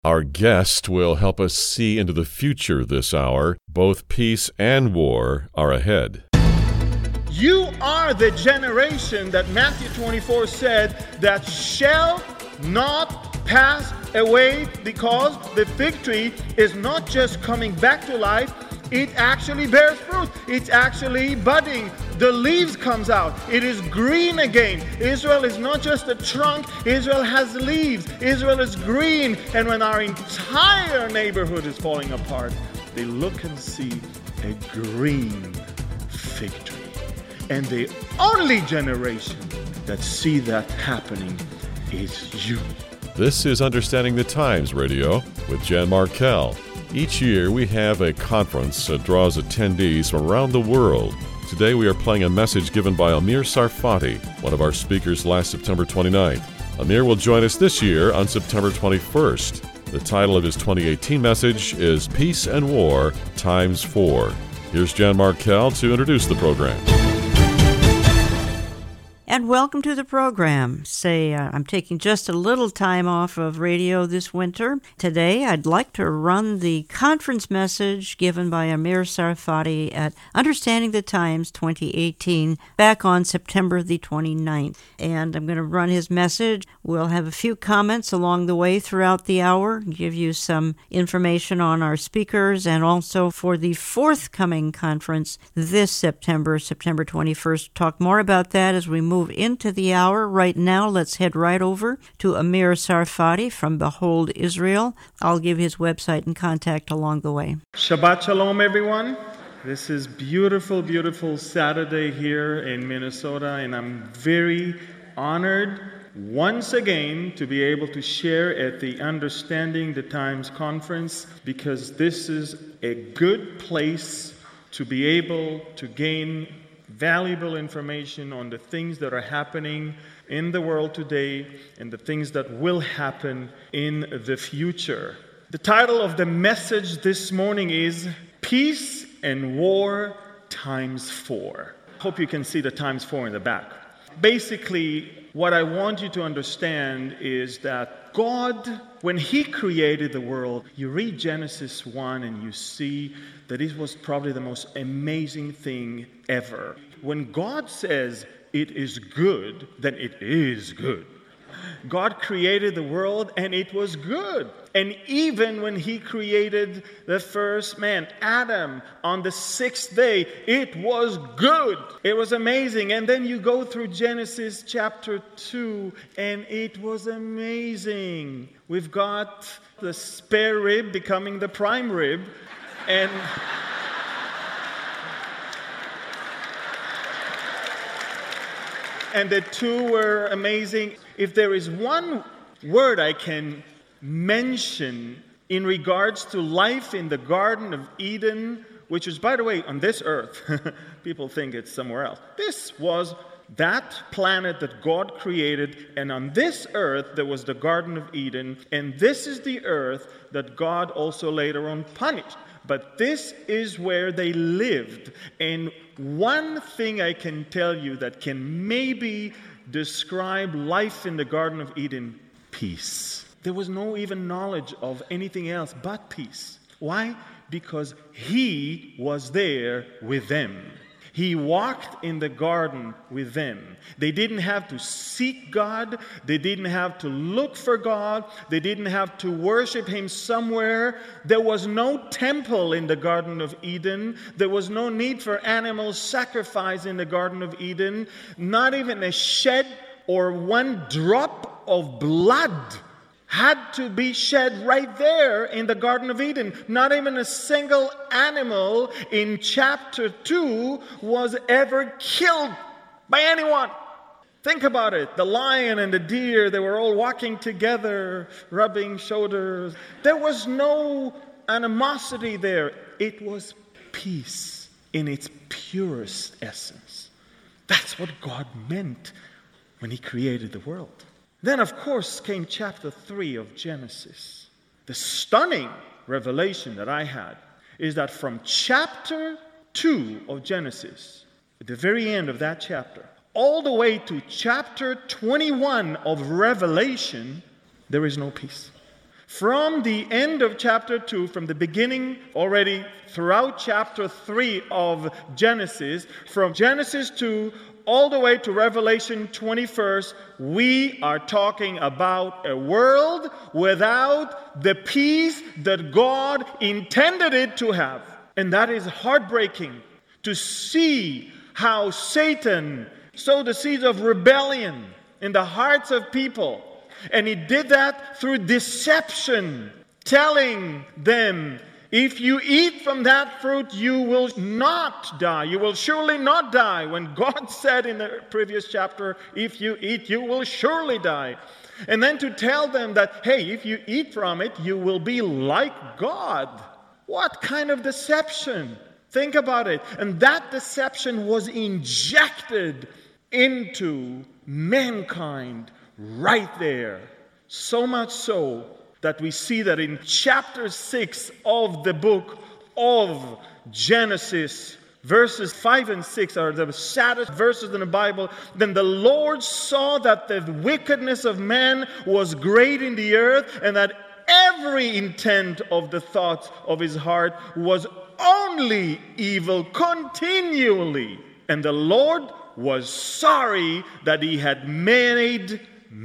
Our guest will help us see into the future this hour. Both peace and war are ahead. You are the generation that Matthew 24 said that shall not pass away, because the fig tree is not just coming back to life, it actually bears fruit. It's actually budding. The leaves comes out. It is green again. Israel is not just a trunk. Israel has leaves. Israel is green. And when our entire neighborhood is falling apart, they look and see a green fig tree. And the only generation that see that happening is you. This is Understanding the Times Radio with Jan Markell. Each year we have a conference that draws attendees from around the world. Today we are playing a message given by Amir Tsarfati, one of our speakers last September 29th. Amir will join us this year on September 21st. The title of his 2018 message is Peace and War Times 4. Here's Jan Markell to introduce the program. And welcome to the program. I'm taking just a little time off of radio this winter. Today, I'd like to run the conference message given by Amir Tsarfati at Understanding the Times 2018 back on September the 29th. And I'm going to run his message. We'll have a few comments along the way throughout the hour, give you some information on our speakers, and also for the forthcoming conference this September 21st. Talk more about that as we move into the hour. Right now, let's head right over to Amir Tsarfati from Behold Israel. I'll give his website and contact along the way. Shabbat Shalom, everyone. This is beautiful, beautiful Saturday here in Minnesota, and I'm very honored once again to be able to share at the Understanding the Times conference, because this is a good place to be able to gain valuable information on the things that are happening in the world today and the things that will happen in the future. The title of the message this morning is Peace and War Times 4. Hope you can see the times 4 in the back. Basically, what I want you to understand is that God, when He created the world, you read Genesis 1 and you see that it was probably the most amazing thing ever. When God says it is good, then it is good. God created the world and it was good. And even when He created the first man, Adam, on the sixth day, it was good. It was amazing. And then you go through Genesis chapter 2 and it was amazing. We've got the spare rib becoming the prime rib. And the two were amazing. If there is one word I can mention in regards to life in the Garden of Eden, which is, by the way, on this earth, people think it's somewhere else. This was that planet that God created, and on this earth there was the Garden of Eden, and this is the earth that God also later on punished. But this is where they lived. And one thing I can tell you that can maybe describe life in the Garden of Eden: peace. There was no even knowledge of anything else but peace. Why? Because He was there with them. He walked in the garden with them. They didn't have to seek God. They didn't have to look for God. They didn't have to worship Him somewhere. There was no temple in the Garden of Eden. There was no need for animal sacrifice in the Garden of Eden. Not even a shed or one drop of blood had to be shed right there in the Garden of Eden. Not even a single animal in chapter 2 was ever killed by anyone. Think about it. The lion and the deer, they were all walking together, rubbing shoulders. There was no animosity there. It was peace in its purest essence. That's what God meant when He created the world. Then, of course, came chapter 3 of Genesis. The stunning revelation that I had is that from chapter 2 of Genesis, at the very end of that chapter, all the way to chapter 21 of Revelation, there is no peace. From the end of chapter 2, from the beginning already throughout chapter 3 of Genesis, from Genesis 2 all the way to Revelation 21, we are talking about a world without the peace that God intended it to have. And that is heartbreaking to see how Satan sowed the seeds of rebellion in the hearts of people. And he did that through deception, telling them, if you eat from that fruit, you will not die. You will surely not die. When God said in the previous chapter, if you eat, you will surely die. And then to tell them that, hey, if you eat from it, you will be like God. What kind of deception? Think about it. And that deception was injected into mankind right there. So much so that we see that in chapter 6 of the book of Genesis, verses 5 and 6 are the saddest verses in the Bible. Then the Lord saw that the wickedness of man was great in the earth, and that every intent of the thoughts of his heart was only evil continually. And the Lord was sorry that he had made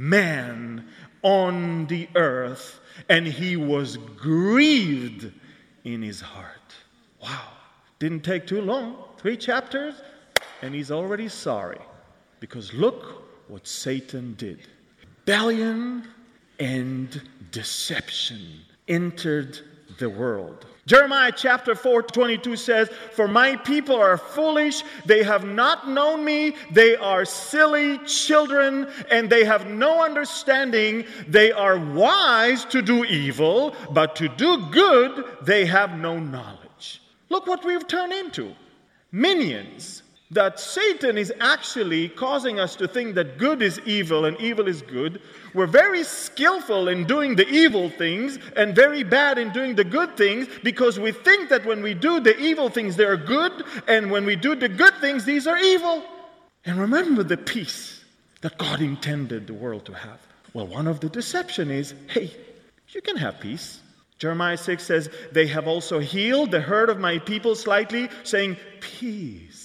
man on the earth, and he was grieved in his heart. Wow. Didn't take too long. 3 chapters, and he's already sorry. Because look what Satan did. Rebellion and deception entered the world. Jeremiah chapter 4:22 says, for my people are foolish, they have not known me, they are silly children, and they have no understanding. They are wise to do evil, but to do good they have no knowledge. Look what we've turned into. Minions. That Satan is actually causing us to think that good is evil and evil is good. We're very skillful in doing the evil things and very bad in doing the good things, because we think that when we do the evil things, they're good, and when we do the good things, these are evil. And remember the peace that God intended the world to have. Well, one of the deception is, hey, you can have peace. Jeremiah 6 says, they have also healed the hurt of my people slightly, saying, peace.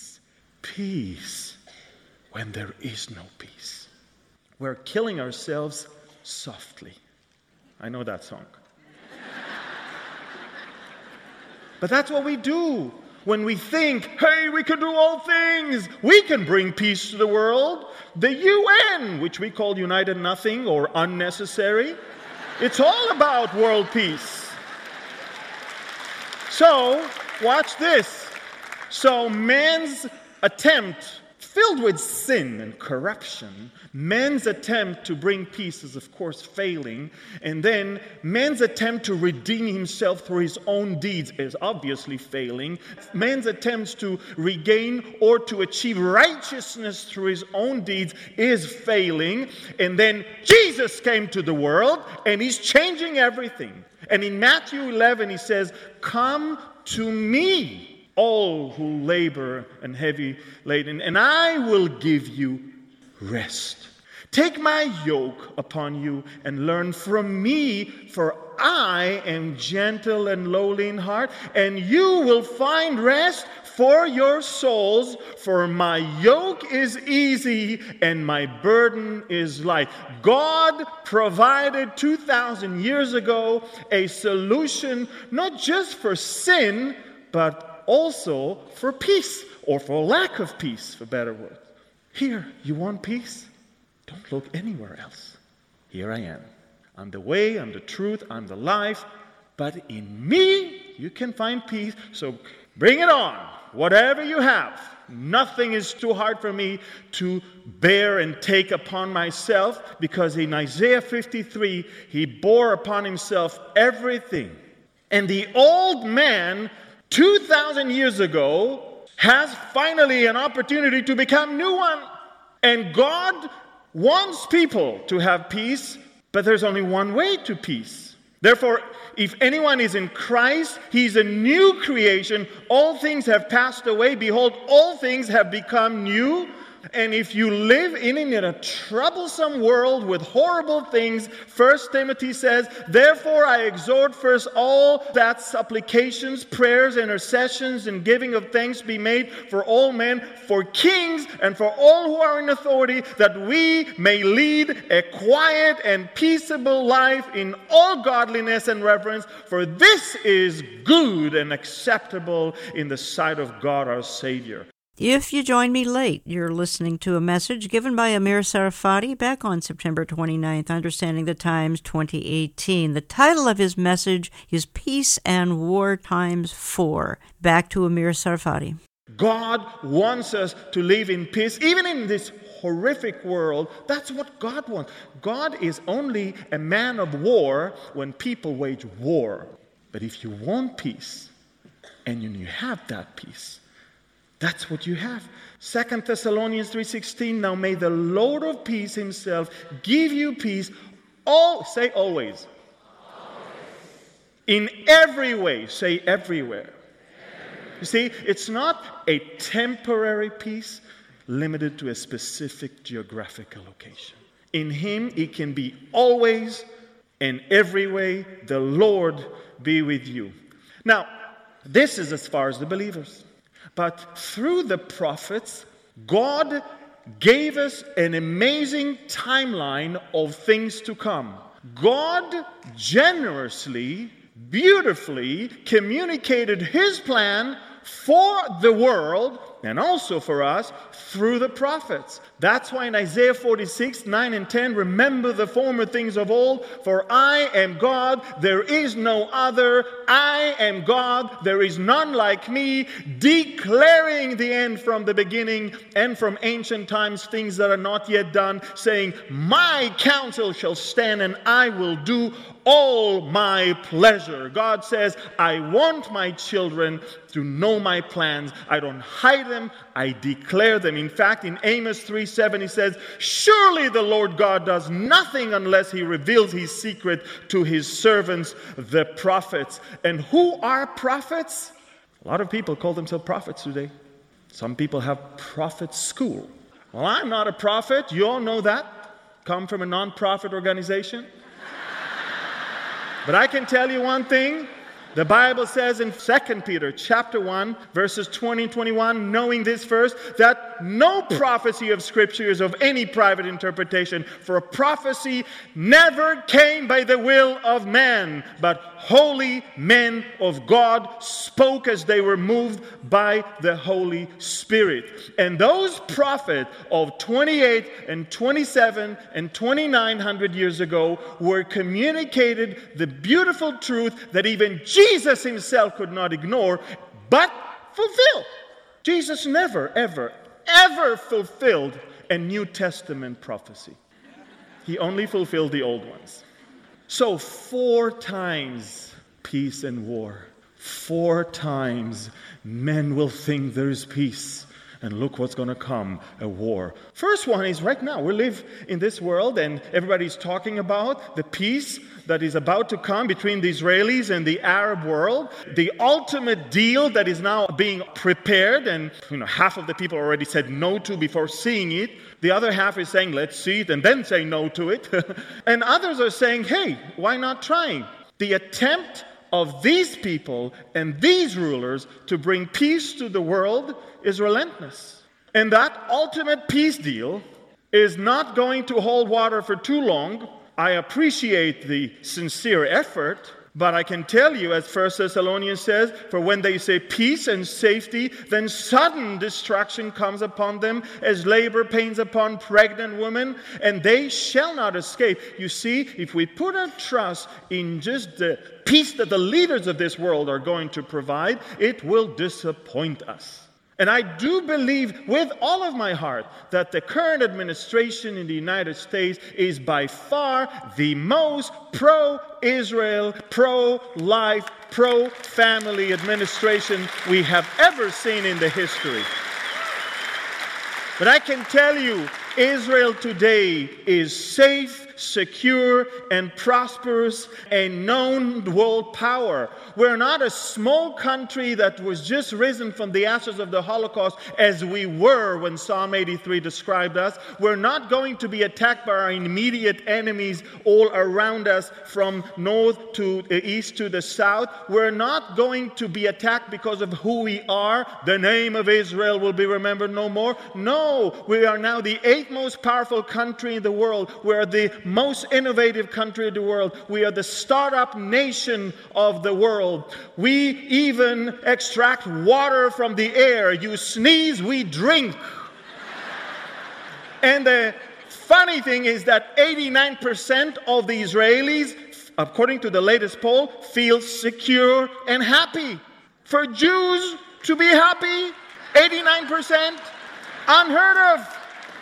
Peace when there is no peace. We're killing ourselves softly. I know that song. But that's what we do when we think, hey, we can do all things. We can bring peace to the world. The UN, which we call United Nothing or unnecessary, it's all about world peace. So, watch this. So, man's attempt, filled with sin and corruption, man's attempt to bring peace is, of course, failing. And then man's attempt to redeem himself through his own deeds is obviously failing. Man's attempts to regain or to achieve righteousness through his own deeds is failing. And then Jesus came to the world, and he's changing everything. And in Matthew 11, he says, come to me, all who labor and heavy laden, and I will give you rest. Take my yoke upon you and learn from me, for I am gentle and lowly in heart, and you will find rest for your souls, for my yoke is easy and my burden is light. God provided 2,000 years ago a solution not just for sin, but also for peace, or for lack of peace, for better words. Here, you want peace? Don't look anywhere else. Here I am. I'm the way, I'm the truth, I'm the life. But in me, you can find peace. So bring it on. Whatever you have. Nothing is too hard for me to bear and take upon myself, because in Isaiah 53, he bore upon himself everything. And the old man 2,000 years ago has finally an opportunity to become new one. And God wants people to have peace, but there's only one way to peace. Therefore, if anyone is in Christ, he's a new creation. All things have passed away. Behold, all things have become new. And if you live in a troublesome world with horrible things, 1 Timothy says, therefore I exhort first all that supplications, prayers, intercessions, and giving of thanks be made for all men, for kings, and for all who are in authority, that we may lead a quiet and peaceable life in all godliness and reverence, for this is good and acceptable in the sight of God our Savior. If you join me late, you're listening to a message given by Amir Tsarfati back on September 29th, Understanding the Times 2018. The title of his message is Peace and War Times 4. Back to Amir Tsarfati. God wants us to live in peace, even in this horrific world. That's what God wants. God is only a man of war when people wage war. But if you want peace, and you have that peace, that's what you have. 2 Thessalonians 3:16, now may the Lord of peace himself give you peace, say always. In every way, say everywhere. You see, it's not a temporary peace limited to a specific geographical location. In him, it can be always and every way. The Lord be with you. Now, this is as far as the believers. But through the prophets, God gave us an amazing timeline of things to come. God generously, beautifully communicated his plan for the world and also for us through the prophets. That's why in Isaiah 46, 9 and 10, remember the former things of old, for I am God, there is no other. I am God, there is none like me, declaring the end from the beginning and from ancient times, things that are not yet done, saying, my counsel shall stand and I will do all my pleasure. God says, I want my children to know my plans. I don't hide them, I declare them. In fact, in Amos 3:7, he says, surely the Lord God does nothing unless he reveals his secret to his servants, the prophets. And who are prophets? A lot of people call themselves prophets today. Some people have prophet school. Well, I'm not a prophet. You all know that. Come from a non-profit organization. But I can tell you one thing. The Bible says in 2 Peter chapter 1, verses 20 and 21, knowing this first, that no prophecy of Scripture is of any private interpretation, for a prophecy never came by the will of man, but holy men of God spoke as they were moved by the Holy Spirit. And those prophets of 28 and 27 and 2900 years ago were communicated the beautiful truth that even Jesus himself could not ignore, but fulfill. Jesus never, ever, ever fulfilled a New Testament prophecy. He only fulfilled the old ones. So 4 times peace and war. 4 times men will think there is peace. And look what's going to come, a war. First one is right now. We live in this world and everybody's talking about the peace that is about to come between the Israelis and the Arab world. The ultimate deal that is now being prepared, and half of the people already said no to before seeing it. The other half is saying, let's see it and then say no to it. And others are saying, hey, why not trying? The attempt of these people and these rulers to bring peace to the world is relentless. And that ultimate peace deal is not going to hold water for too long. I appreciate the sincere effort, but I can tell you, as 1 Thessalonians says, for when they say peace and safety, then sudden destruction comes upon them as labor pains upon pregnant women, and they shall not escape. You see, if we put our trust in just the peace that the leaders of this world are going to provide, it will disappoint us. And I do believe with all of my heart that the current administration in the United States is by far the most pro-Israel, pro-life, pro-family administration we have ever seen in the history. But I can tell you, Israel today is safe, secure, and prosperous, a known world power. We're not a small country that was just risen from the ashes of the Holocaust as we were when Psalm 83 described us. We're not going to be attacked by our immediate enemies all around us from north to the east to the south. We're not going to be attacked because of who we are. The name of Israel will be remembered no more. No, we are now the 8th most powerful country in the world. We are the most innovative country in the world. We are the startup nation of the world. We even extract water from the air. You sneeze, we drink. And the funny thing is that 89% of the Israelis, according to the latest poll, feel secure and happy. For Jews to be happy, 89%, unheard of.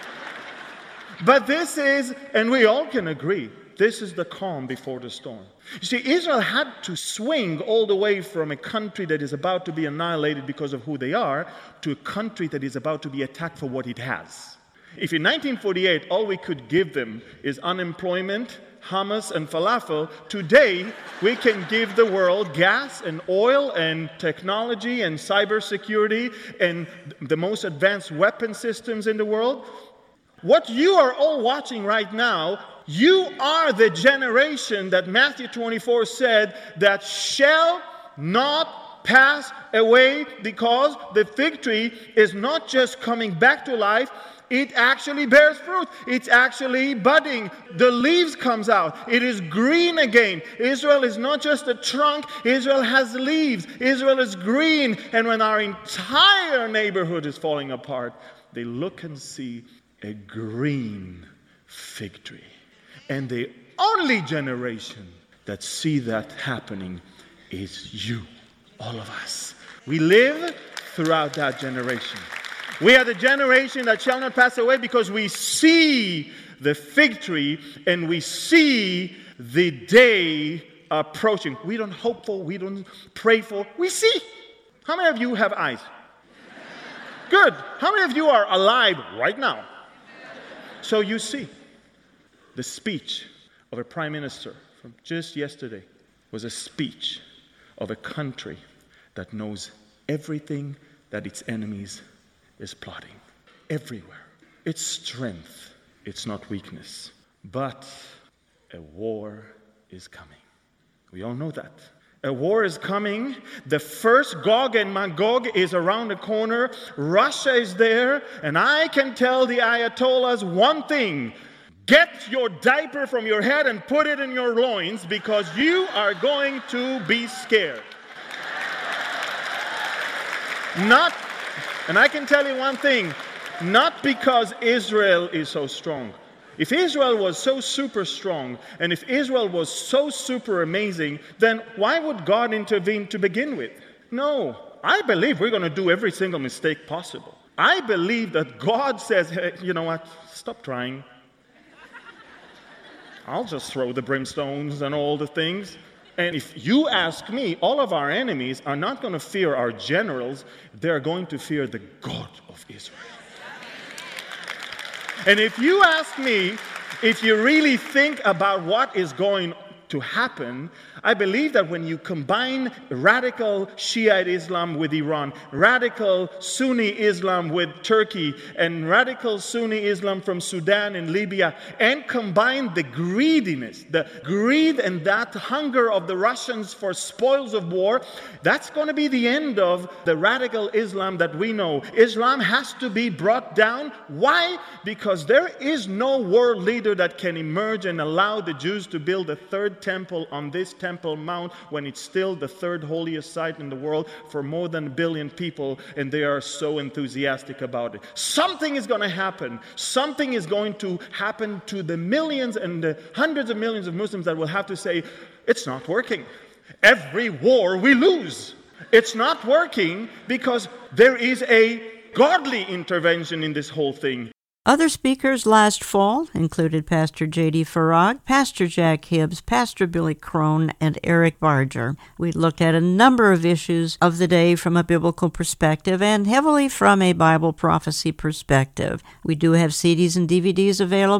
But this is, and we all can agree, this is the calm before the storm. You see, Israel had to swing all the way from a country that is about to be annihilated because of who they are to a country that is about to be attacked for what it has. If in 1948 all we could give them is unemployment, hummus and falafel, today we can give the world gas and oil and technology and cybersecurity and the most advanced weapon systems in the world. What you are all watching right now, you are the generation that Matthew 24 said that shall not pass away, because the fig tree is not just coming back to life, it actually bears fruit. It's actually budding. The leaves comes out. It is green again. Israel is not just a trunk. Israel has leaves. Israel is green. And when our entire neighborhood is falling apart, they look and see a green fig tree. And the only generation that see that happening is you, all of us. We live throughout that generation. We are the generation that shall not pass away because we see the fig tree and we see the day approaching. We don't hope for, we don't pray for, we see. How many of you have eyes? Good. How many of you are alive right now? So you see. The speech of a prime minister from just yesterday was a speech of a country that knows everything that its enemies is plotting. Everywhere. It's strength. It's not weakness. But a war is coming. We all know that. A war is coming. The first Gog and Magog is around the corner. Russia is there. And I can tell the Ayatollahs one thing. Get your diaper from your head and put it in your loins, because you are going to be scared. And I can tell you one thing, not because Israel is so strong. If Israel was so super strong, and if Israel was so super amazing, then why would God intervene to begin with? No, I believe we're going to do every single mistake possible. I believe that God says, hey, you know what, stop trying. I'll just throw the brimstones and all the things. And if you ask me, all of our enemies are not going to fear our generals. They're going to fear the God of Israel. And if you ask me, if you really think about what is going to happen, I believe that when you combine radical Shiite Islam with Iran, radical Sunni Islam with Turkey, and radical Sunni Islam from Sudan and Libya, and combine the greediness, the greed and that hunger of the Russians for spoils of war, that's going to be the end of the radical Islam that we know. Islam has to be brought down. Why? Because there is no world leader that can emerge and allow the Jews to build a third temple on this Temple Mount when it's still the third holiest site in the world for more than 1 billion people, and they are so enthusiastic about it. Something is going to happen. Something is going to happen to the millions and the hundreds of millions of Muslims that will have to say, it's not working. Every war we lose. It's not working because there is a godly intervention in this whole thing. Other speakers last fall included Pastor J.D. Farag, Pastor Jack Hibbs, Pastor Billy Crone, and Eric Barger. We looked at a number of issues of the day from a biblical perspective and heavily from a Bible prophecy perspective. We do have CDs and DVDs available.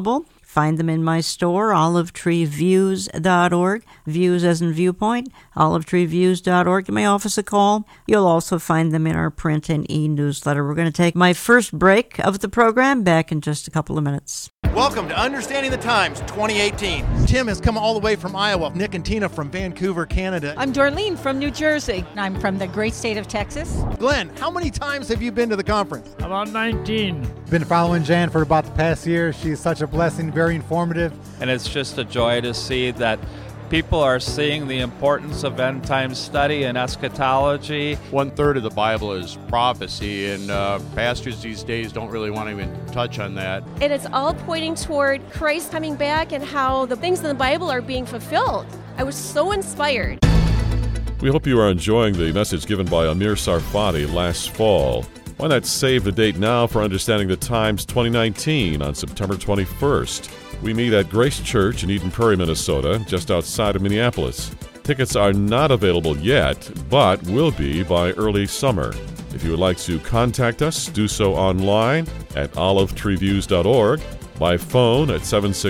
Find them in my store, olivetreeviews.org. Views as in viewpoint, olivetreeviews.org. Give my office a call. You'll also find them in our print and e-newsletter. We're going to take my first break of the program, back in just a couple of minutes. Welcome to Understanding the Times 2018. Tim has come all the way from Iowa. Nick and Tina from Vancouver, Canada. I'm Dorleen from New Jersey. I'm from the great state of Texas. Glenn, how many times have you been to the conference? About 19. Been following Jan for about the past year. She's such a blessing, very informative. And it's just a joy to see that people are seeing the importance of end time study and eschatology. 1/3 of the Bible is prophecy, and pastors these days don't really want to even touch on that. And it's all pointing toward Christ coming back and how the things in the Bible are being fulfilled. I was so inspired. We hope you are enjoying the message given by Amir Tsarfati last fall. Why not save the date now for Understanding the Times 2019 on September 21st? We meet at Grace Church in Eden Prairie, Minnesota, just outside of Minneapolis. Tickets are not available yet, but will be by early summer. If you would like to contact us, do so online at olivetreeviews.org, by phone at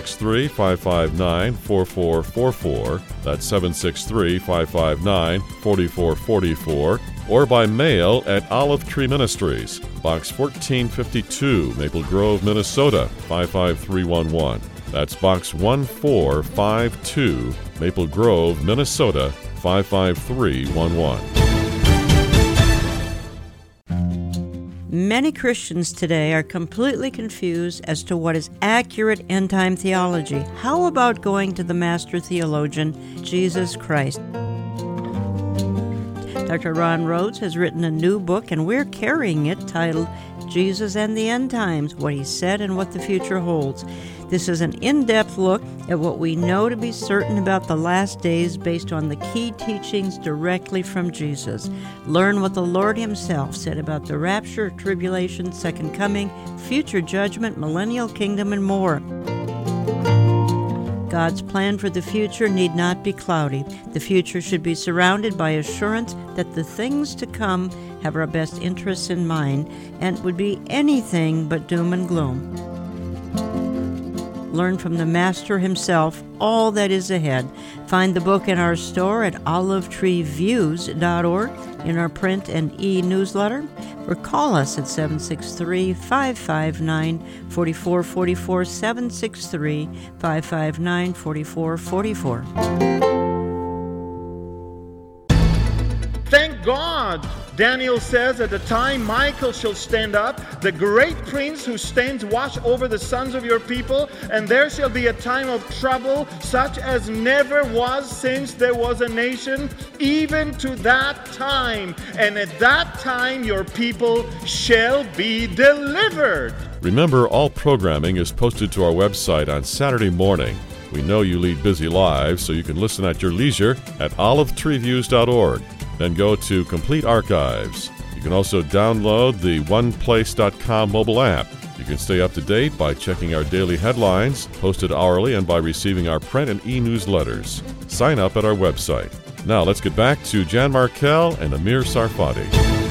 763-559-4444, that's 763-559-4444, or by mail at Olive Tree Ministries, Box 1452, Maple Grove, Minnesota, 55311. That's Box 1452, Maple Grove, Minnesota, 55311. Many Christians today are completely confused as to what is accurate end-time theology. How about going to the master theologian, Jesus Christ? Dr. Ron Rhodes has written a new book, and we're carrying it, titled Jesus and the End Times, What He Said and What the Future Holds. This is an in-depth look at what we know to be certain about the last days based on the key teachings directly from Jesus. Learn what the Lord Himself said about the rapture, tribulation, second coming, future judgment, millennial kingdom, and more. God's plan for the future need not be cloudy. The future should be surrounded by assurance that the things to come have our best interests in mind and would be anything but doom and gloom. Learn from the Master himself all that is ahead. Find the book in our store at olivetreeviews.org, in our print and e-newsletter, or call us at 763-559-4444, 763-559-4444. Thank God, Daniel says, at the time Michael shall stand up, the great prince who stands watch over the sons of your people, and there shall be a time of trouble such as never was since there was a nation, even to that time. And at that time your people shall be delivered. Remember, all programming is posted to our website on Saturday morning. We know you lead busy lives, so you can listen at your leisure at olivetreeviews.org. Then go to Complete Archives. You can also download the OnePlace.com mobile app. You can stay up to date by checking our daily headlines, posted hourly, and by receiving our print and e-newsletters. Sign up at our website. Now let's get back to Jan Markell and Amir Tsarfati.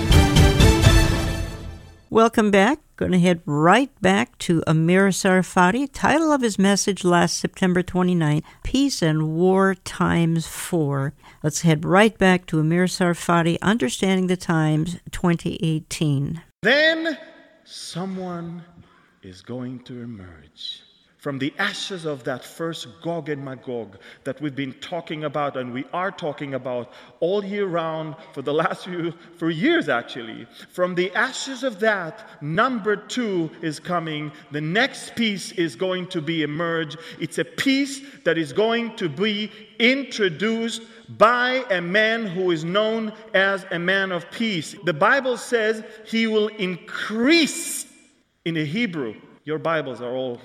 Welcome back. Going to head right back to Amir Tsarfati. Title of his message last September 29th, Peace and War Times 4. Let's head right back to Amir Tsarfati, Understanding the Times 2018. Then someone is going to emerge from the ashes of that first Gog and Magog that we've been talking about, and we are talking about all year round for the last for years actually. From the ashes of that, number 2 is coming. The next piece is going to be emerge. It's a piece that is going to be introduced by a man who is known as a man of peace. The Bible says he will increase. In the Hebrew, your Bibles are all...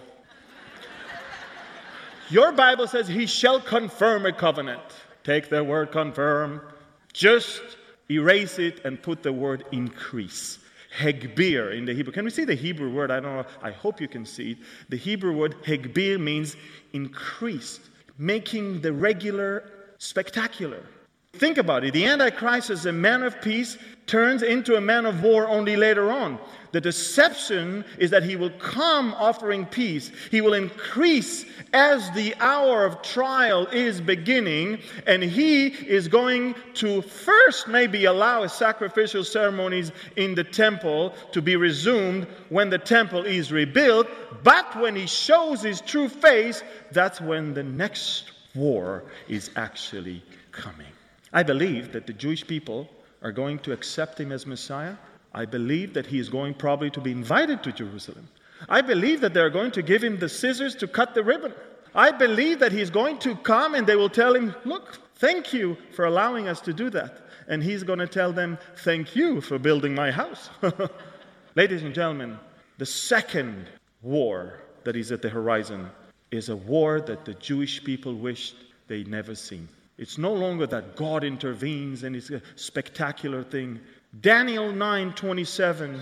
Your Bible says he shall confirm a covenant. Take the word confirm, just erase it and put the word increase. Hegbir in the Hebrew. Can we see the Hebrew word? I don't know. I hope you can see it. The Hebrew word hegbir means increased, making the regular spectacular. Think about it. The Antichrist as a man of peace turns into a man of war only later on. The deception is that he will come offering peace. He will increase as the hour of trial is beginning, and he is going to first maybe allow his sacrificial ceremonies in the temple to be resumed when the temple is rebuilt. But when he shows his true face, that's when the next war is actually coming. I believe that the Jewish people are going to accept him as Messiah. I believe that he is going probably to be invited to Jerusalem. I believe that they're going to give him the scissors to cut the ribbon. I believe that he's going to come and they will tell him, look, thank you for allowing us to do that. And he's going to tell them, thank you for building my house. Ladies and gentlemen, the second war that is at the horizon is a war that the Jewish people wished they'd never seen. It's no longer that God intervenes and it's a spectacular thing. Daniel 9:27,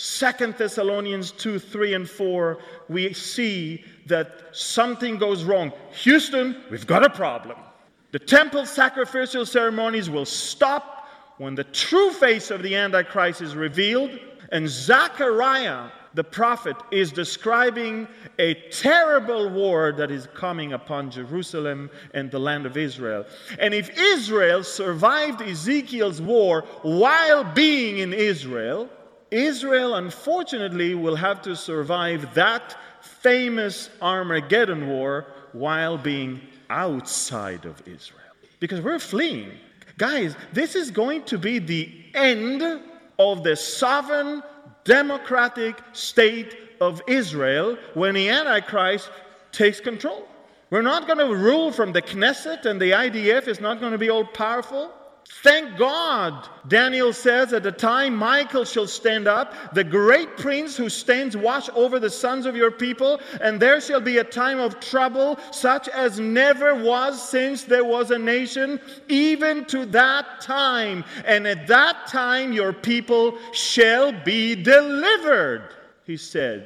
2 Thessalonians 2:3 and 4, we see that something goes wrong. Houston, we've got a problem. The temple sacrificial ceremonies will stop when the true face of the Antichrist is revealed. And Zechariah, the prophet, is describing a terrible war that is coming upon Jerusalem and the land of Israel. And if Israel survived Ezekiel's war while being in Israel, Israel unfortunately will have to survive that famous Armageddon war while being outside of Israel. Because we're fleeing. Guys, this is going to be the end of the sovereign democratic state of Israel when the Antichrist takes control. We're not going to rule from the Knesset, and the IDF is not going to be all powerful. Thank God, Daniel says, at the time Michael shall stand up, the great prince who stands watch over the sons of your people, and there shall be a time of trouble such as never was since there was a nation, even to that time. And at that time your people shall be delivered, he said.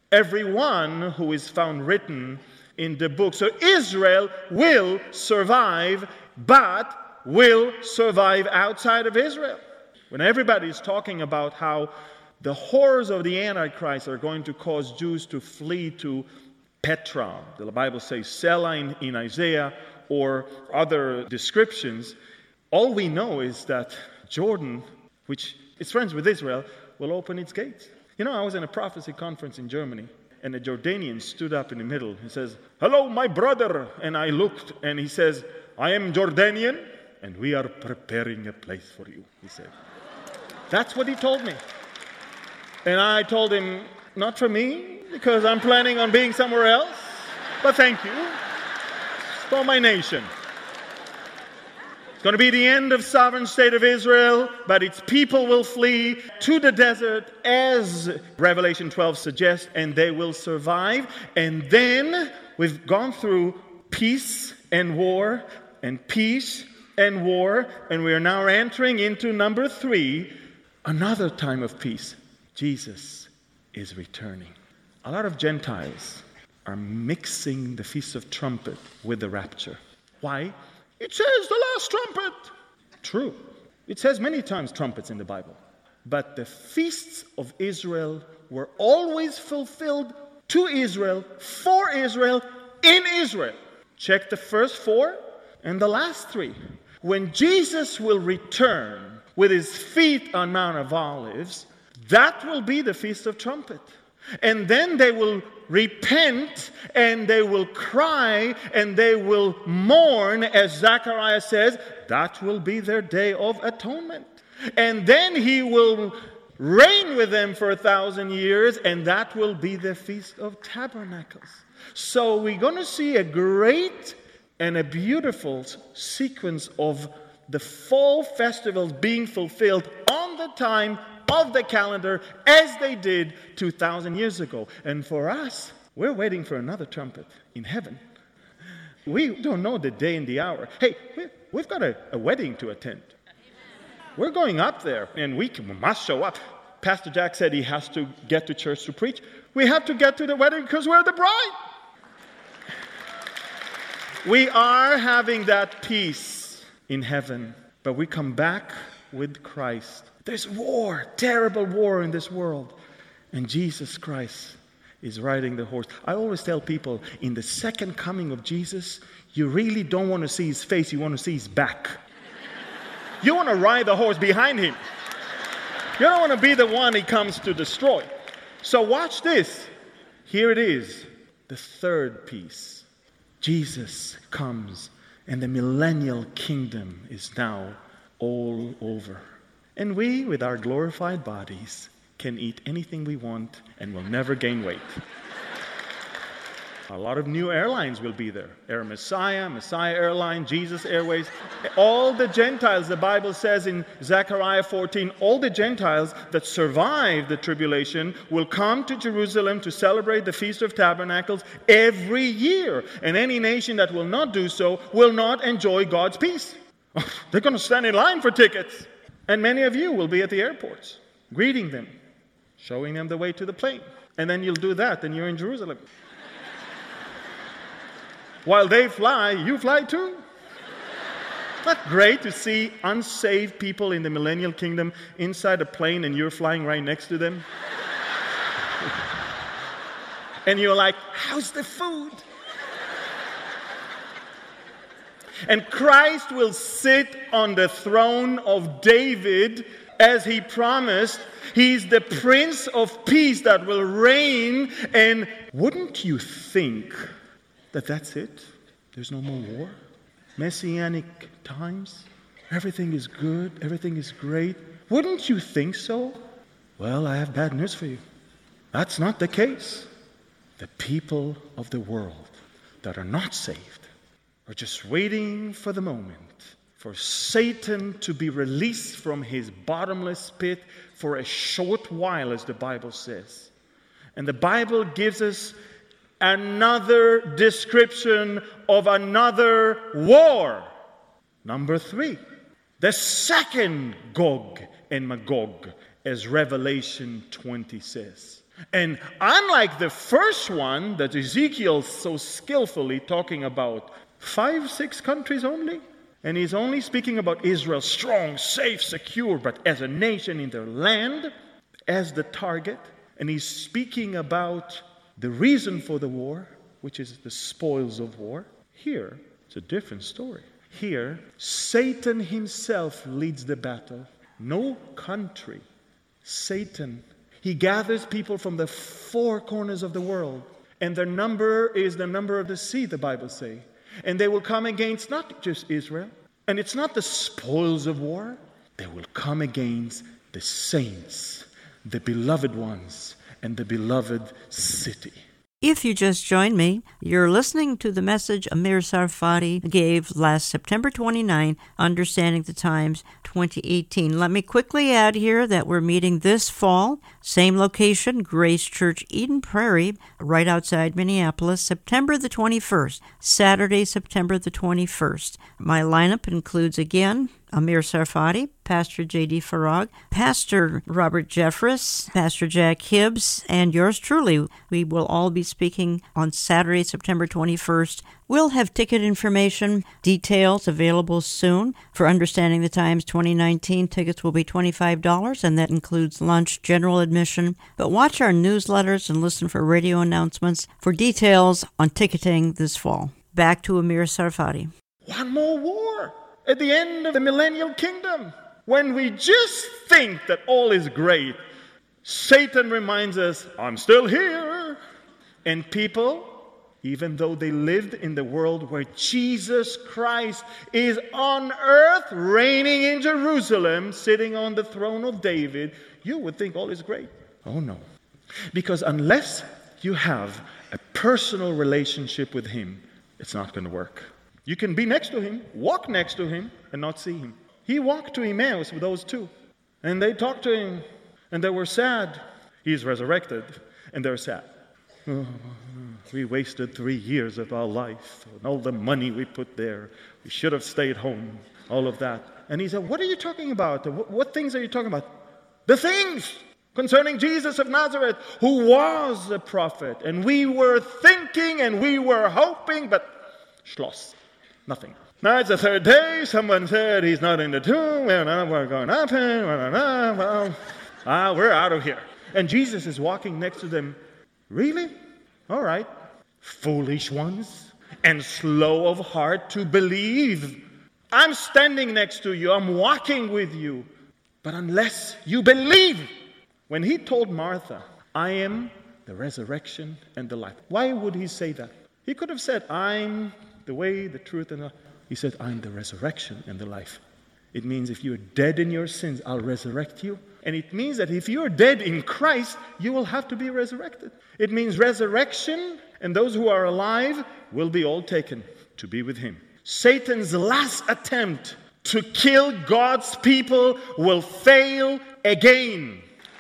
Everyone who is found written in the book. So Israel will survive, but will survive outside of Israel. When everybody is talking about how the horrors of the Antichrist are going to cause Jews to flee to Petra, the Bible says Selah in Isaiah, or other descriptions, all we know is that Jordan, which is friends with Israel, will open its gates. You know, I was in a prophecy conference in Germany, and a Jordanian stood up in the middle. He says, "Hello, my brother." And I looked, and he says, "I am Jordanian, and we are preparing a place for you," he said. That's what he told me. And I told him, not for me, because I'm planning on being somewhere else, but thank you. It's for my nation. It's going to be the end of sovereign state of Israel, but its people will flee to the desert, as Revelation 12 suggests, and they will survive. And then we've gone through peace and war, and peace and war, and we are now entering into number 3, another time of peace. Jesus is returning. A lot of Gentiles are mixing the Feast of Trumpet with the rapture. Why? It says the last trumpet. True. It says many times trumpets in the Bible. But the feasts of Israel were always fulfilled to Israel, for Israel, in Israel. Check the first 4 and the last 3. When Jesus will return with his feet on Mount of Olives, that will be the Feast of Trumpet. And then they will repent, and they will cry, and they will mourn, as Zechariah says, that will be their day of atonement. And then he will reign with them for 1,000 years, and that will be the Feast of Tabernacles. So we're going to see a great and a beautiful sequence of the fall festivals being fulfilled on the time of the calendar as they did 2,000 years ago. And for us, we're waiting for another trumpet in heaven. We don't know the day and the hour. Hey, we've got a wedding to attend. We're going up there, and we must show up. Pastor Jack said he has to get to church to preach. We have to get to the wedding because we're the bride. We are having that peace in heaven. But we come back with Christ. There's war, terrible war in this world. And Jesus Christ is riding the horse. I always tell people, in the second coming of Jesus, you really don't want to see his face, you want to see his back. You want to ride the horse behind him. You don't want to be the one he comes to destroy. So watch this. Here it is, the third piece. Jesus comes, and the millennial kingdom is now all over. And we, with our glorified bodies, can eat anything we want and will never gain weight. A lot of new airlines will be there. Air Messiah, Messiah Airline, Jesus Airways. All the Gentiles, the Bible says in Zechariah 14, all the Gentiles that survive the tribulation will come to Jerusalem to celebrate the Feast of Tabernacles every year. And any nation that will not do so will not enjoy God's peace. They're going to stand in line for tickets. And many of you will be at the airports, greeting them, showing them the way to the plane. And then you'll do that, and you're in Jerusalem. While they fly, you fly too. Isn't that great to see unsaved people in the millennial kingdom inside a plane and you're flying right next to them? And you're like, how's the food? And Christ will sit on the throne of David as he promised. He's the Prince of Peace that will reign. And wouldn't you think that that's it? There's no more war? Messianic times? Everything is good. Everything is great. Wouldn't you think so? Well, I have bad news for you. That's not the case. The people of the world that are not saved are just waiting for the moment for Satan to be released from his bottomless pit for a short while, as the Bible says. And the Bible gives us another description of another war. Number 3, the second Gog and Magog, as Revelation 20 says. And unlike the first one that Ezekiel's so skillfully talking about, 5-6 countries only, and he's only speaking about Israel, strong, safe, secure, but as a nation in their land, as the target. And he's speaking about the reason for the war, which is the spoils of war. Here, it's a different story. Here, Satan himself leads the battle. No country. Satan. He gathers people from the 4 corners of the world. And their number is the number of the sea, the Bible says. And they will come against not just Israel. And it's not the spoils of war. They will come against the saints, the beloved ones, and the beloved city. If you just joined me, you're listening to the message Amir Tsarfati gave last September 29, Understanding the Times 2018. Let me quickly add here that we're meeting this fall, same location, Grace Church, Eden Prairie, right outside Minneapolis, September the 21st, Saturday, September the 21st. My lineup includes, again, Amir Tsarfati, Pastor J.D. Farag, Pastor Robert Jeffress, Pastor Jack Hibbs, and yours truly. We will all be speaking on Saturday, September 21st. We'll have ticket information, details available soon. For Understanding the Times 2019, tickets will be $25, and that includes lunch, general admission. But watch our newsletters and listen for radio announcements for details on ticketing this fall. Back to Amir Tsarfati. One more war at the end of the millennial kingdom. When we just think that all is great, Satan reminds us, I'm still here. And people, even though they lived in the world where Jesus Christ is on earth, reigning in Jerusalem, sitting on the throne of David, you would think all is great. Oh no. Because unless you have a personal relationship with him, it's not going to work. You can be next to him, walk next to him, and not see him. He walked to Emmaus with those 2, and they talked to him, and they were sad. He's resurrected, and they're sad. Oh, we wasted 3 years of our life, and all the money we put there. We should have stayed home, all of that. And he said, what are you talking about? What things are you talking about? The things concerning Jesus of Nazareth, who was a prophet. And we were thinking, and we were hoping, but Schloss. Nothing. Now it's the third day. Someone said he's not in the tomb. We don't know what's going to happen. Well, we're out of here. And Jesus is walking next to them. Really? All right. Foolish ones and slow of heart to believe. I'm standing next to you. I'm walking with you. But unless you believe. When he told Martha, I am the resurrection and the life. Why would he say that? He could have said, I'm the way, the truth, and the life. He said, I'm the resurrection and the life. It means if you're dead in your sins, I'll resurrect you. And it means that if you're dead in Christ, you will have to be resurrected. It means resurrection, and those who are alive will be all taken to be with him. Satan's last attempt to kill God's people will fail again.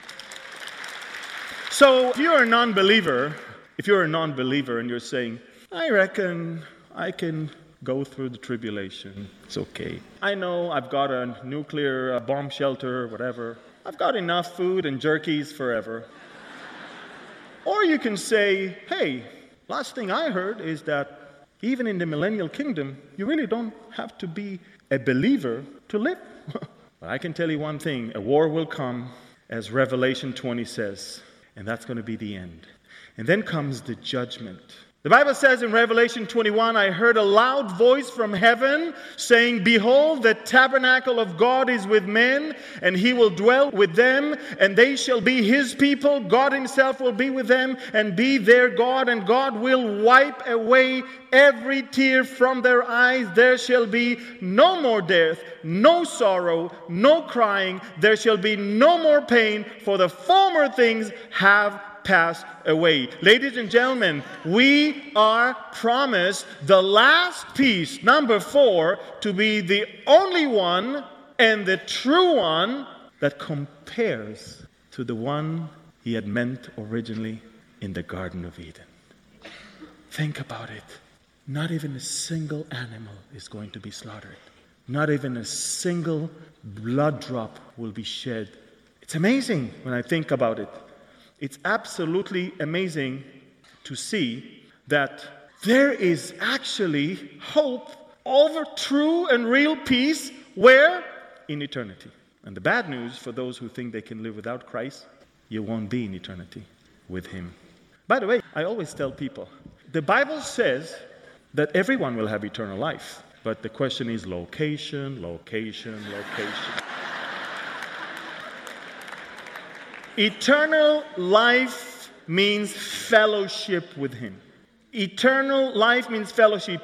So if you're a non-believer and you're saying, I reckon I can go through the tribulation. It's okay. I know I've got a nuclear bomb shelter, whatever. I've got enough food and jerkies forever. Or you can say, hey, last thing I heard is that even in the millennial kingdom, you really don't have to be a believer to live. But I can tell you one thing, a war will come, as Revelation 20 says, and that's going to be the end. And then comes the judgment. The Bible says in Revelation 21, I heard a loud voice from heaven saying, behold, the tabernacle of God is with men, and he will dwell with them, and they shall be his people. God himself will be with them and be their God, and God will wipe away every tear from their eyes. There shall be no more death, no sorrow, no crying. There shall be no more pain, for the former things have passed away. Ladies and gentlemen, we are promised the last piece, number 4, to be the only one and the true one that compares to the one he had meant originally in the Garden of Eden. Think about it. Not even a single animal is going to be slaughtered. Not even a single blood drop will be shed. It's amazing when I think about it. It's absolutely amazing to see that there is actually hope over true and real peace. Where? In eternity. And the bad news for those who think they can live without Christ, you won't be in eternity with him. By the way, I always tell people, the Bible says that everyone will have eternal life. But the question is location. Eternal life means fellowship with him. Eternal life means fellowship.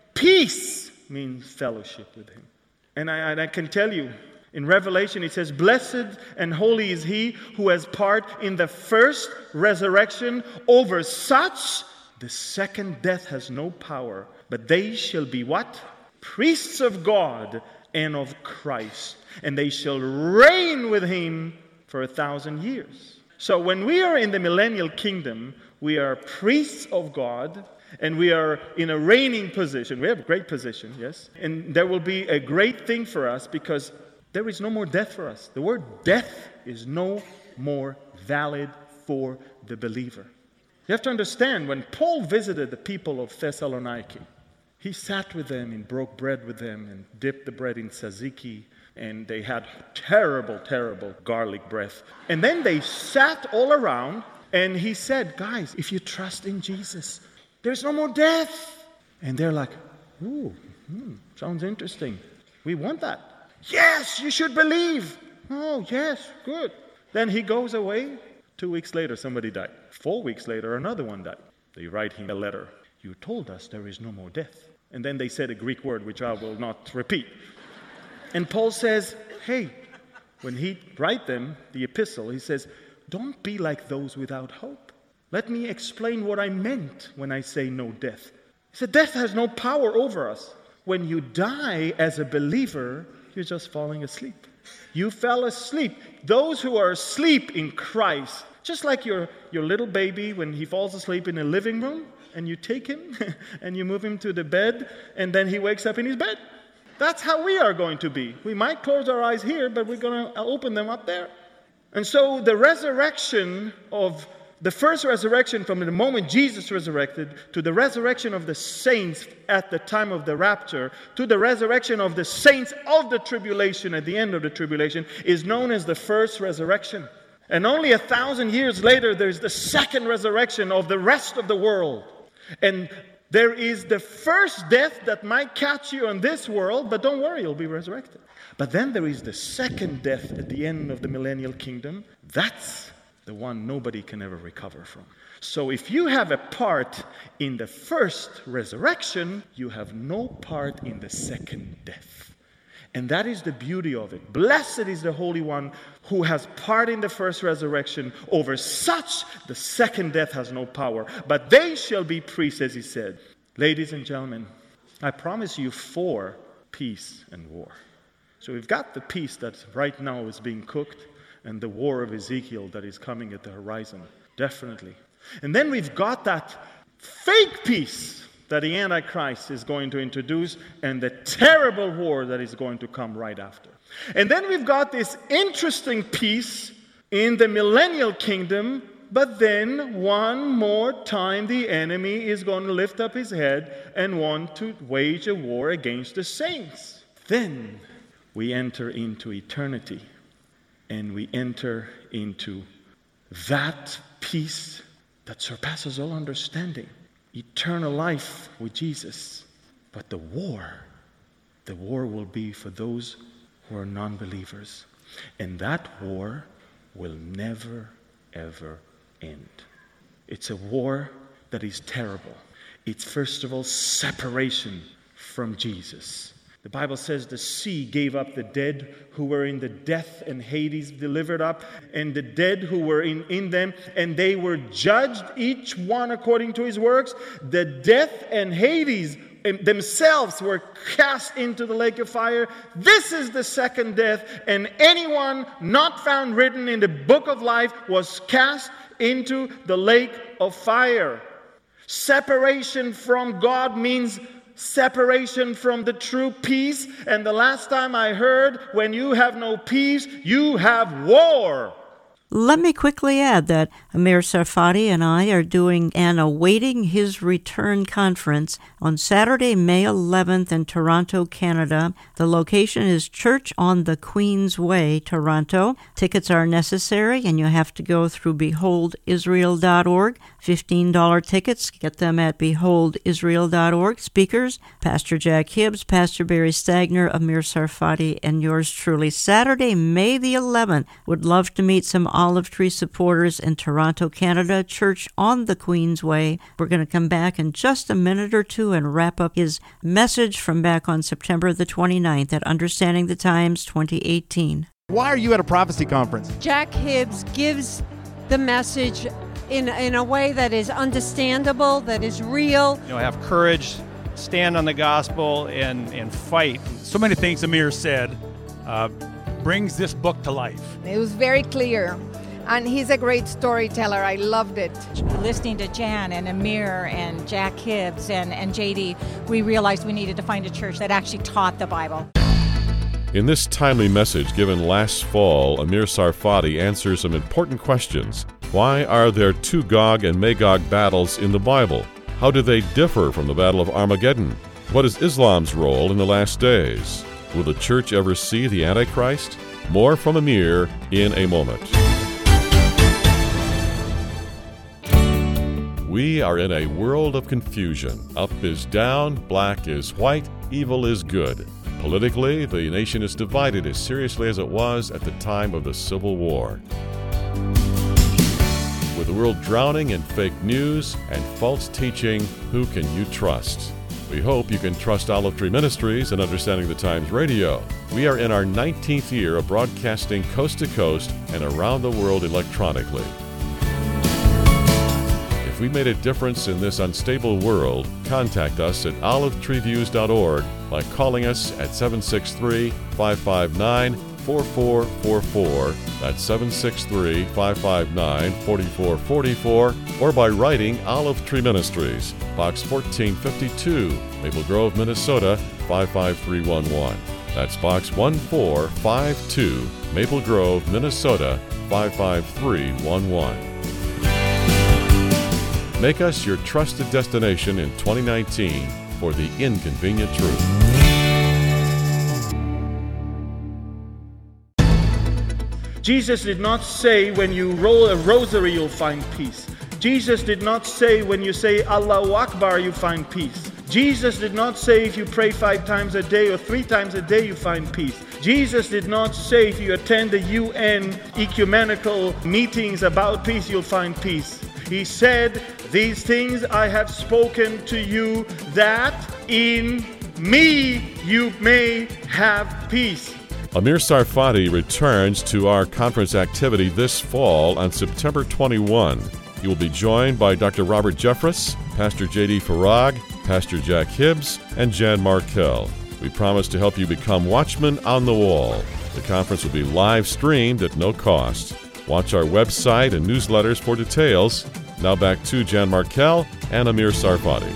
Peace means fellowship with him. And I can tell you, in Revelation it says, blessed and holy is he who has part in the first resurrection. Over such, the second death has no power. But they shall be what? Priests of God and of Christ. And they shall reign with him for 1,000 years. So when we are in the millennial kingdom, we are priests of God, and we are in a reigning position. We have a great position, yes? And there will be a great thing for us because there is no more death for us. The word death is no more valid for the believer. You have to understand, when Paul visited the people of Thessaloniki, he sat with them and broke bread with them and dipped the bread in tzatziki. And they had terrible, terrible garlic breath. And then they sat all around, and he said, guys, if you trust in Jesus, there's no more death. And they're like, ooh, sounds interesting. We want that. Yes, you should believe. Oh, yes, good. Then he goes away. 2 weeks later, somebody died. 4 weeks later, another one died. They write him a letter. You told us there is no more death. And then they said a Greek word, which I will not repeat. And Paul says, hey, when he write them, the epistle, he says, don't be like those without hope. Let me explain what I meant when I say no death. He said, death has no power over us. When you die as a believer, you're just falling asleep. You fell asleep. Those who are asleep in Christ, just like your little baby when he falls asleep in a living room, and you take him and you move him to the bed, and then he wakes up in his bed. That's how we are going to be. We might close our eyes here, but we're going to open them up there. And so the resurrection of The first resurrection, from the moment Jesus resurrected, to the resurrection of the saints at the time of the rapture, to the resurrection of the saints of the tribulation at the end of the tribulation, is known as the first resurrection. And only 1,000 years later, there's the second resurrection of the rest of the world. And there is the first death that might catch you in this world, but don't worry, you'll be resurrected. But then there is the second death at the end of the millennial kingdom. That's the one nobody can ever recover from. So if you have a part in the first resurrection, you have no part in the second death. And that is the beauty of it. Blessed is the Holy One who has part in the first resurrection. Over such, the second death has no power. But they shall be priests, as he said. Ladies and gentlemen, I promise you 4, peace and war. So we've got the peace that right now is being cooked, and the war of Ezekiel that is coming at the horizon, definitely. And then we've got that fake peace that the Antichrist is going to introduce, and the terrible war that is going to come right after. And then we've got this interesting peace in the millennial kingdom, but then one more time the enemy is going to lift up his head and want to wage a war against the saints. Then we enter into eternity. And we enter into that peace that surpasses all understanding. Eternal life with Jesus. But the war will be for those who are non-believers. And that war will never, ever end. It's a war that is terrible. It's first of all separation from Jesus. The Bible says the sea gave up the dead who were in the death, and Hades delivered up, and the dead who were in them, and they were judged, each one according to his works. The death and Hades themselves were cast into the lake of fire. This is the second death, and anyone not found written in the book of life was cast into the lake of fire. Separation from God means separation from the true peace. And the last time I heard, when you have no peace, you have war. Let me quickly add that Amir Tsarfati and I are doing an Awaiting His Return conference on Saturday, May 11th in Toronto, Canada. The location is Church on the Queen's Way, Toronto. Tickets are necessary, and you have to go through beholdisrael.org. $15 tickets. Get them at beholdisrael.org. Speakers, Pastor Jack Hibbs, Pastor Barry Stagner, Amir Tsarfati, and yours truly. Saturday, May the 11th. Would love to meet some Olive Tree supporters in Toronto, Canada. Church on the Queen's Way. We're going to come back in just a minute or two and wrap up his message from back on September the 29th at Understanding the Times 2018. Why are you at a prophecy conference? Jack Hibbs gives the message in a way that is understandable, that is real. Have courage, stand on the gospel, and fight. So many things Amir said brings this book to life. It was very clear, and he's a great storyteller. I loved it. Listening to Jan and Amir and Jack Hibbs and JD, we realized we needed to find a church that actually taught the Bible. In this timely message given last fall, Amir Tsarfati answers some important questions. Why are there 2 Gog and Magog battles in the Bible? How do they differ from the Battle of Armageddon? What is Islam's role in the last days? Will the church ever see the Antichrist? More from Amir in a moment. We are in a world of confusion. Up is down, black is white, evil is good. Politically, the nation is divided as seriously as it was at the time of the Civil War. With the world drowning in fake news and false teaching, who can you trust? We hope you can trust Olive Tree Ministries and Understanding the Times Radio. We are in our 19th year of broadcasting coast to coast and around the world electronically. If we made a difference in this unstable world, contact us at olivetreeviews.org by calling us at 763-559-4444. That's 763-559-4444. Or by writing Olive Tree Ministries, Box 1452, Maple Grove, Minnesota, 55311. That's Box 1452, Maple Grove, Minnesota, 55311. Make us your trusted destination in 2019 for the inconvenient truth. Jesus did not say when you roll a rosary you'll find peace. Jesus did not say when you say Allahu Akbar you find peace. Jesus did not say if you pray 5 times a day or 3 times a day you find peace. Jesus did not say if you attend the UN ecumenical meetings about peace you'll find peace. He said, these things I have spoken to you, that in me you may have peace. Amir Tsarfati returns to our conference activity this fall on September 21. He will be joined by Dr. Robert Jeffress, Pastor J.D. Farag, Pastor Jack Hibbs, and Jan Markell. We promise to help you become watchmen on the wall. The conference will be live streamed at no cost. Watch our website and newsletters for details. Now back to Jan Markell and Amir Tsarfati.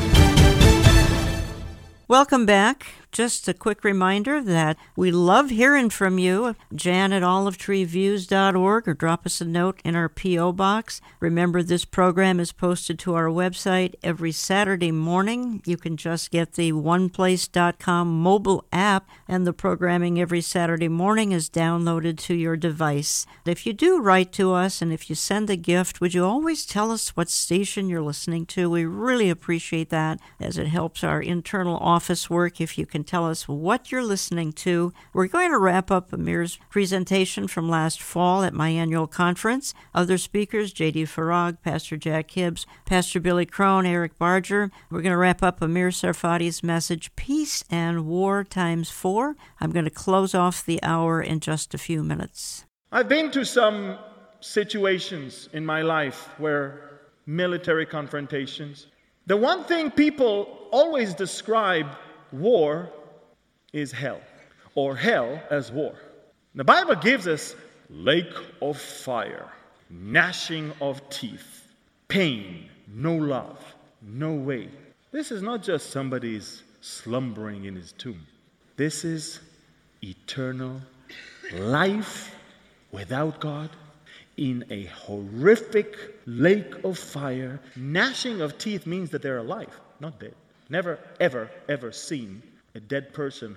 Welcome back. Just a quick reminder that we love hearing from you. Jan at olivetreeviews.org, or drop us a note in our P.O. box. Remember, this program is posted to our website every Saturday morning. You can just get the oneplace.com mobile app, and the programming every Saturday morning is downloaded to your device. If you do write to us, and if you send a gift, would you always tell us what station you're listening to? We really appreciate that, as it helps our internal office work if you can tell us what you're listening to. We're going to wrap up Amir's presentation from last fall at my annual conference. Other speakers, J.D. Farag, Pastor Jack Hibbs, Pastor Billy Crone, Eric Barger. We're going to wrap up Amir Tsarfati's message, Peace and War Times 4. I'm going to close off the hour in just a few minutes. I've been to some situations in my life where military confrontations. The one thing people always describe war is hell, or hell as war. The Bible gives us lake of fire, gnashing of teeth, pain, no love, no way. This is not just somebody's slumbering in his tomb. This is eternal life without God in a horrific lake of fire. Gnashing of teeth means that they're alive, not dead. Never, ever, ever seen a dead person.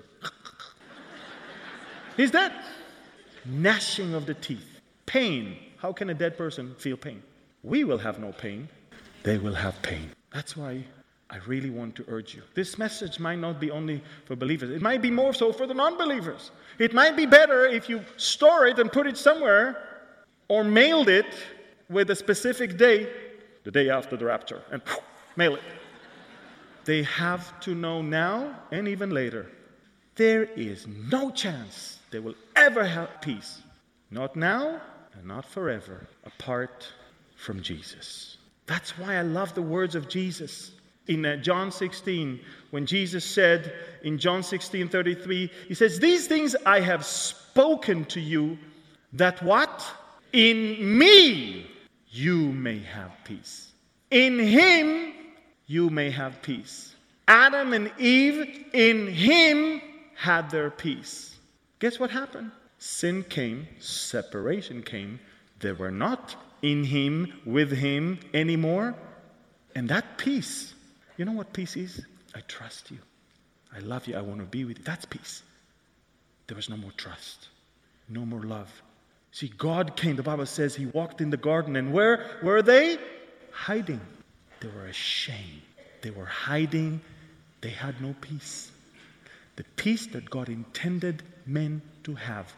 He's dead. Gnashing of the teeth. Pain. How can a dead person feel pain? We will have no pain. They will have pain. That's why I really want to urge you. This message might not be only for believers. It might be more so for the non-believers. It might be better if you store it and put it somewhere, or mailed it with a specific day, the day after the rapture, and mail it. They have to know now and even later, there is no chance they will ever have peace. Not now and not forever, apart from Jesus. That's why I love the words of Jesus. In John 16, when Jesus said in John 16:33, he says, these things I have spoken to you, that what? In me you may have peace. In him you may have peace. Adam and Eve, in him, had their peace. Guess what happened? Sin came, separation came. They were not in him, with him anymore. And that peace, you know what peace is? I trust you. I love you. I want to be with you. That's peace. There was no more trust, no more love. See, God came, the Bible says he walked in the garden, and where were they? Hiding. They were ashamed. They were hiding. They had no peace. The peace that God intended men to have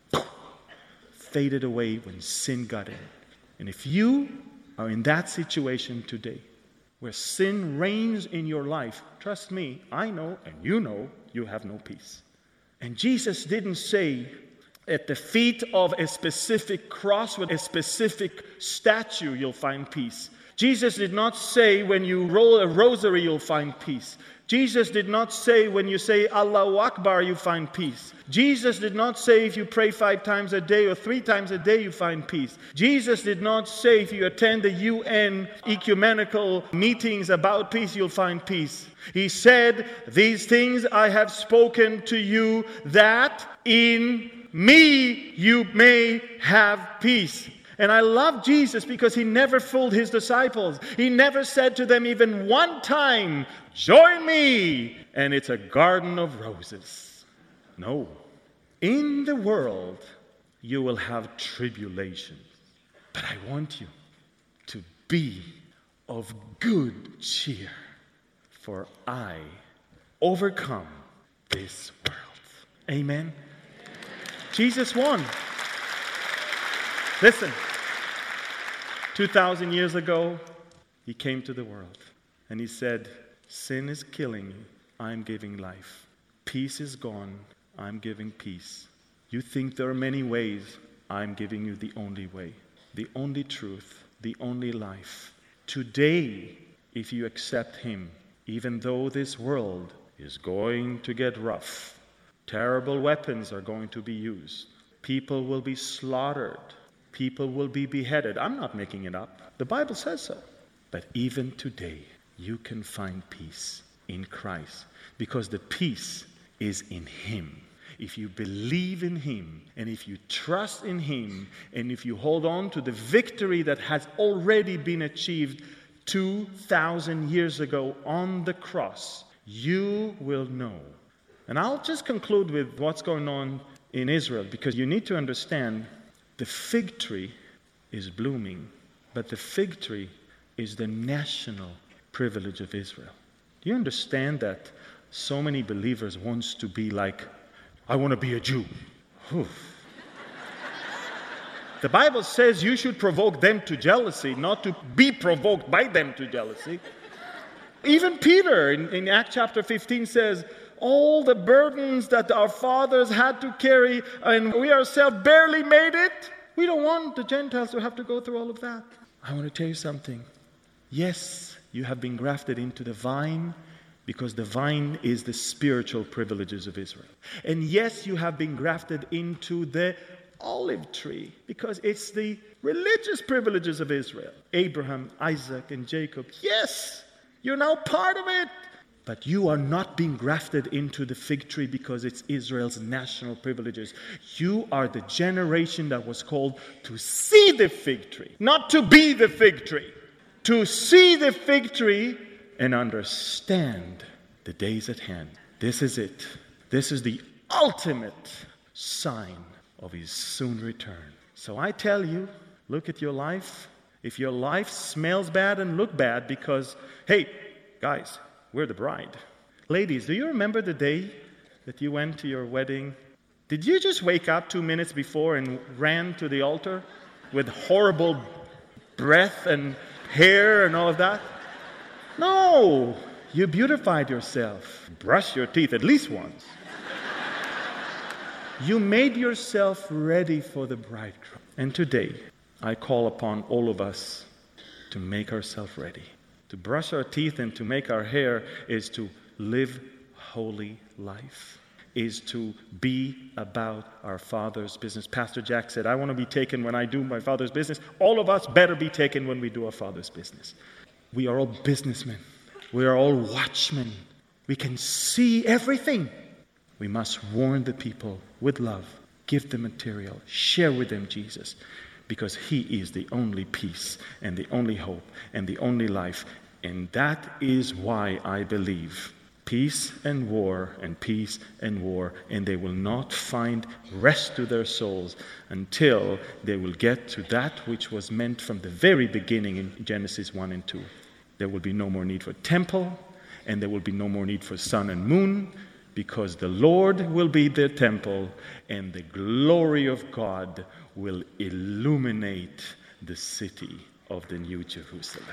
faded away when sin got in. And if you are in that situation today, where sin reigns in your life, trust me, I know and you have no peace. And Jesus didn't say, at the feet of a specific cross with a specific statue, you'll find peace. Jesus did not say when you roll a rosary, you'll find peace. Jesus did not say when you say Allahu Akbar, you find peace. Jesus did not say if you pray 5 times a day or 3 times a day, you find peace. Jesus did not say if you attend the UN ecumenical meetings about peace, you'll find peace. He said, these things I have spoken to you, that in me you may have peace. And I love Jesus because he never fooled his disciples. He never said to them even one time, join me, and it's a garden of roses. No. In the world, you will have tribulation. But I want you to be of good cheer, for I overcome this world. Amen. Jesus won. Listen, 2,000 years ago, he came to the world and he said, sin is killing you, I'm giving life. Peace is gone, I'm giving peace. You think there are many ways, I'm giving you the only way, the only truth, the only life. Today, if you accept him, even though this world is going to get rough, terrible weapons are going to be used, people will be slaughtered, people will be beheaded. I'm not making it up. The Bible says so. But even today, you can find peace in Christ because the peace is in him. If you believe in him and if you trust in him and if you hold on to the victory that has already been achieved 2,000 years ago on the cross, you will know. And I'll just conclude with what's going on in Israel, because you need to understand the fig tree is blooming, but the fig tree is the national privilege of Israel. Do you understand that so many believers wants to be like, I want to be a Jew? Whew. The Bible says you should provoke them to jealousy, not to be provoked by them to jealousy. Even Peter in Acts chapter 15 says, all the burdens that our fathers had to carry and we ourselves barely made it. We don't want the Gentiles to have to go through all of that. I want to tell you something. Yes, you have been grafted into the vine because the vine is the spiritual privileges of Israel. And yes, you have been grafted into the olive tree because it's the religious privileges of Israel. Abraham, Isaac, and Jacob. Yes, you're now part of it. But you are not being grafted into the fig tree because it's Israel's national privileges. You are the generation that was called to see the fig tree, not to be the fig tree. To see the fig tree and understand the days at hand. This is it. This is the ultimate sign of his soon return. So I tell you, look at your life. If your life smells bad and look bad because, hey, guys, we're the bride. Ladies, do you remember the day that you went to your wedding? Did you just wake up 2 minutes before and ran to the altar with horrible breath and hair and all of that? No, you beautified yourself. Brush your teeth at least once. You made yourself ready for the bridegroom. And today, I call upon all of us to make ourselves ready. To brush our teeth and to make our hair is to live holy life, is to be about our Father's business. Pastor Jack said, I want to be taken when I do my Father's business. All of us better be taken when we do our Father's business. We are all businessmen. We are all watchmen. We can see everything. We must warn the people with love, give them material, share with them Jesus, because he is the only peace and the only hope and the only life. And that is why I believe peace and war and peace and war, and they will not find rest to their souls until they will get to that which was meant from the very beginning in Genesis 1 and 2. There will be no more need for temple, and there will be no more need for sun and moon, because the Lord will be their temple, and the glory of God will illuminate the city of the New Jerusalem.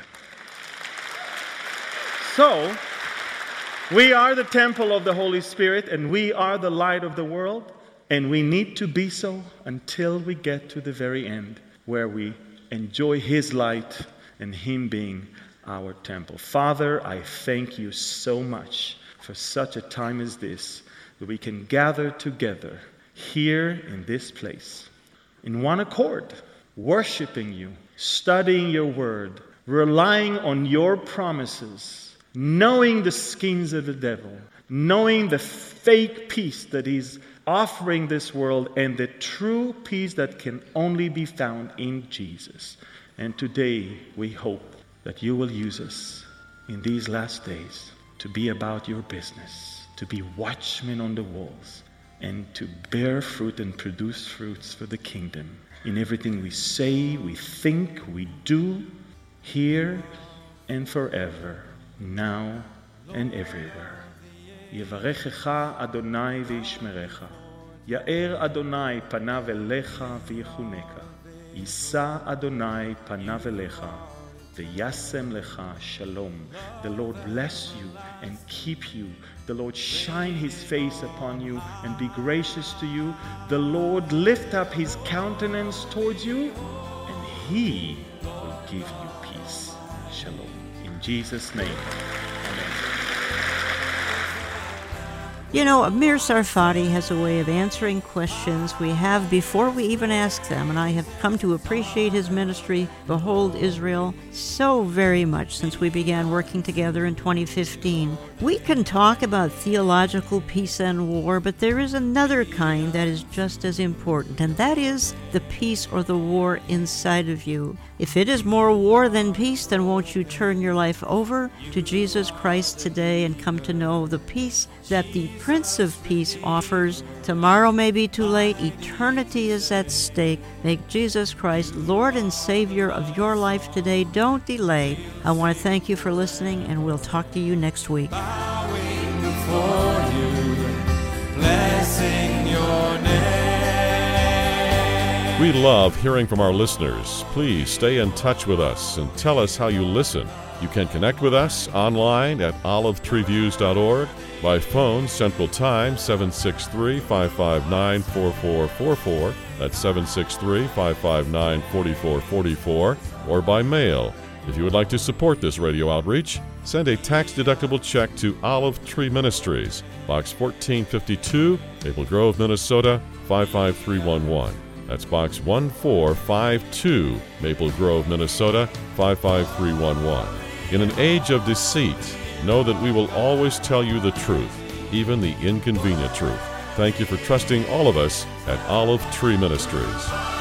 So, we are the temple of the Holy Spirit, and we are the light of the world, and we need to be so until we get to the very end, where we enjoy his light and him being our temple. Father, I thank you so much for such a time as this, that we can gather together here in this place, in one accord, worshiping you, studying your word, relying on your promises, knowing the schemes of the devil, knowing the fake peace that is offering this world and the true peace that can only be found in Jesus. And today we hope that you will use us in these last days to be about your business, to be watchmen on the walls, and to bear fruit and produce fruits for the kingdom in everything we say, we think, we do, here and forever, now and everywhere. Yevarechecha Adonai v'yishmerecha. Ya'er Adonai panav elecha v'yechuneka. Yisa Adonai panav elecha v'yasem lecha shalom. The Lord bless you and keep you. The Lord shine his face upon you and be gracious to you. The Lord lift up his countenance towards you, and he will give you peace. Shalom. In Jesus' name, amen. You know, Amir Tsarfati has a way of answering questions we have before we even ask them, and I have come to appreciate his ministry, Behold Israel, so very much since we began working together in 2015. We can talk about theological peace and war, but there is another kind that is just as important, and that is the peace or the war inside of you. If it is more war than peace, then won't you turn your life over to Jesus Christ today and come to know the peace that the Prince of Peace offers? Tomorrow may be too late. Eternity is at stake. Make Jesus Christ Lord and Savior of your life today. Don't delay. I want to thank you for listening, and we'll talk to you next week. Bowing before you, blessing your name. We love hearing from our listeners. Please stay in touch with us and tell us how you listen. You can connect with us online at olivetreeviews.org, by phone Central Time 763-559-4444, that's 763-559-4444, or by mail. If you would like to support this radio outreach, send a tax-deductible check to Olive Tree Ministries, Box 1452, Maple Grove, Minnesota 55311. That's Box 1452, Maple Grove, Minnesota 55311. In an age of deceit, know that we will always tell you the truth, even the inconvenient truth. Thank you for trusting all of us at Olive Tree Ministries.